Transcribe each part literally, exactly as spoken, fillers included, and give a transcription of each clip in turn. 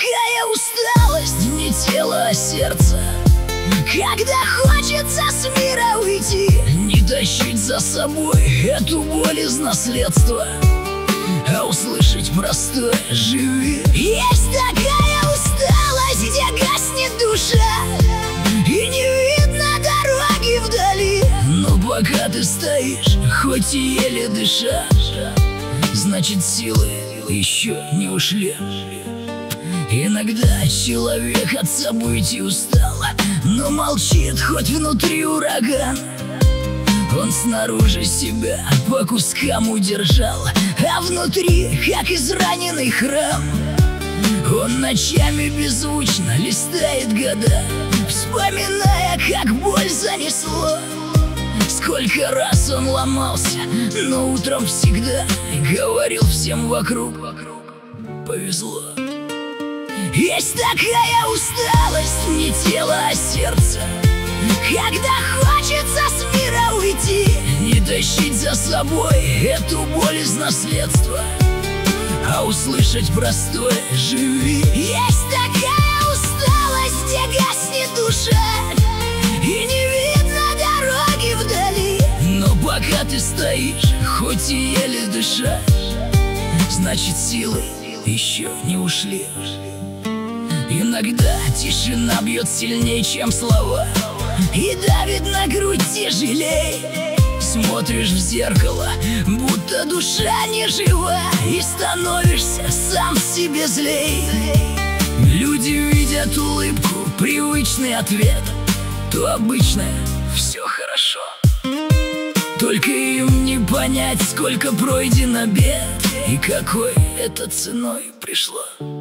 такая усталость, не тело, а сердце, когда хочется с мира уйти, не тащить за собой эту боль из наследства, а услышать простое «живи». Есть такая усталость, где гаснет душа, и не видно дороги вдали. Но пока ты стоишь, хоть и еле дыша, значит силы еще не ушли. Иногда человек от событий устал, но молчит, хоть внутри ураган. Он снаружи себя по кускам удержал, а внутри, как израненный храм, он ночами беззвучно листает года, вспоминая, как боль занесло. Сколько раз он ломался, но утром всегда говорил всем вокруг: повезло. Есть такая усталость, не тело, а сердце, когда хочется с мира уйти, не тащить за собой эту боль из наследства, а услышать простое «живи». Есть такая усталость, где гаснет душа, и не видно дороги вдали. Но пока ты стоишь, хоть и еле дыша, значит силы еще не ушли. Иногда тишина бьет сильнее, чем слова, и давит на грудь тяжелей. Смотришь в зеркало, будто душа не жива, и становишься сам себе злей. Люди видят улыбку, привычный ответ, то обычное «все хорошо». Только им не понять, сколько пройдено бед, и какой это ценой пришло.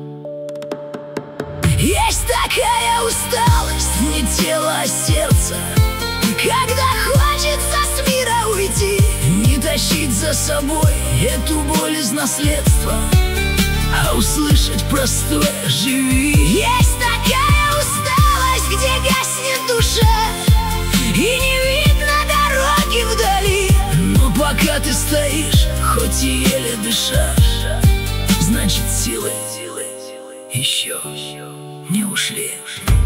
Есть такая усталость, не тело, а сердце, когда хочется с мира уйти, не тащить за собой эту боль из наследства, а услышать простое «живи». Есть такая усталость, где гаснет душа, и не видно дороги вдали. Но пока ты стоишь, хоть и еле дыша, значит силы еще не ушли.